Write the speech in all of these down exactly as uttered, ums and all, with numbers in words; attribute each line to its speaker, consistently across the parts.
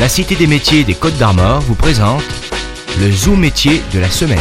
Speaker 1: La Cité des métiers des Côtes d'Armor vous présente le Zoom métier de la semaine.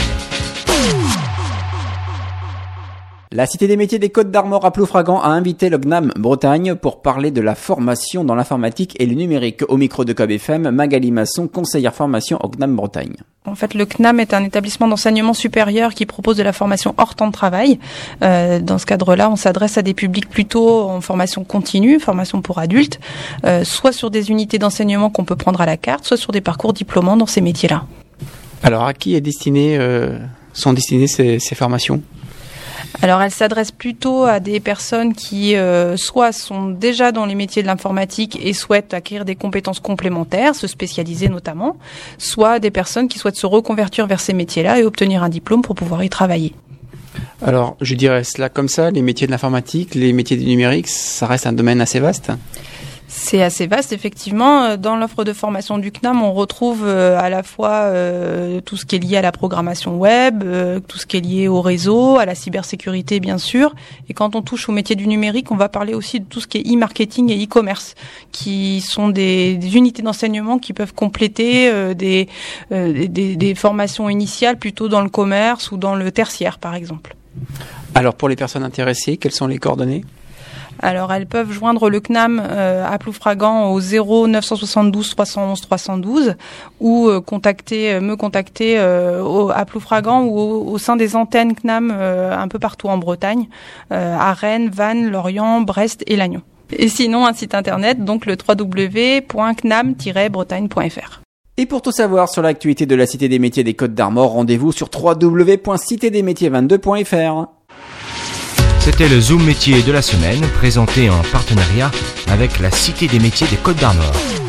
Speaker 2: La Cité des métiers des Côtes d'Armor à Ploufragan a invité le C N A M Bretagne pour parler de la formation dans l'informatique et le numérique. Au micro de C O B F M, Magali Masson, conseillère formation au C N A M Bretagne.
Speaker 3: En fait, le C N A M est un établissement d'enseignement supérieur qui propose de la formation hors temps de travail. Euh, dans ce cadre-là, on s'adresse à des publics plutôt en formation continue, formation pour adultes, euh, soit sur des unités d'enseignement qu'on peut prendre à la carte, soit sur des parcours diplômants dans ces métiers-là.
Speaker 4: Alors, à qui est destiné, euh, sont destinées ces, ces formations ?
Speaker 3: Alors, elle s'adresse plutôt à des personnes qui euh, soit sont déjà dans les métiers de l'informatique et souhaitent acquérir des compétences complémentaires, se spécialiser notamment, soit des personnes qui souhaitent se reconvertir vers ces métiers-là et obtenir un diplôme pour pouvoir y travailler.
Speaker 4: Alors, je dirais cela comme ça, les métiers de l'informatique, les métiers du numérique, ça reste un domaine assez vaste.
Speaker 3: C'est assez vaste, effectivement. Dans l'offre de formation du C N A M, on retrouve euh, à la fois euh, tout ce qui est lié à la programmation web, euh, tout ce qui est lié au réseau, à la cybersécurité, bien sûr. Et quand on touche au métier du numérique, on va parler aussi de tout ce qui est e-marketing et e-commerce, qui sont des, des unités d'enseignement qui peuvent compléter euh, des, euh, des, des formations initiales plutôt dans le commerce ou dans le tertiaire, par exemple.
Speaker 4: Alors, pour les personnes intéressées, quelles sont les coordonnées ?
Speaker 3: Alors, elles peuvent joindre le C N A M euh, à Ploufragan au zéro neuf cent soixante-douze trois cent onze trois cent douze ou euh, contacter, me contacter euh, au, à Ploufragan ou au, au sein des antennes C N A M euh, un peu partout en Bretagne, euh, à Rennes, Vannes, Lorient, Brest et Lannion. Et sinon, un site internet, donc le w w w point c n a m tiret bretagne point f r.
Speaker 2: Et pour tout savoir sur l'actualité de la Cité des métiers des Côtes d'Armor, rendez-vous sur w w w point cité des métiers vingt-deux point f r.
Speaker 1: C'était le Zoom métier de la semaine, présenté en partenariat avec la Cité des métiers des Côtes d'Armor.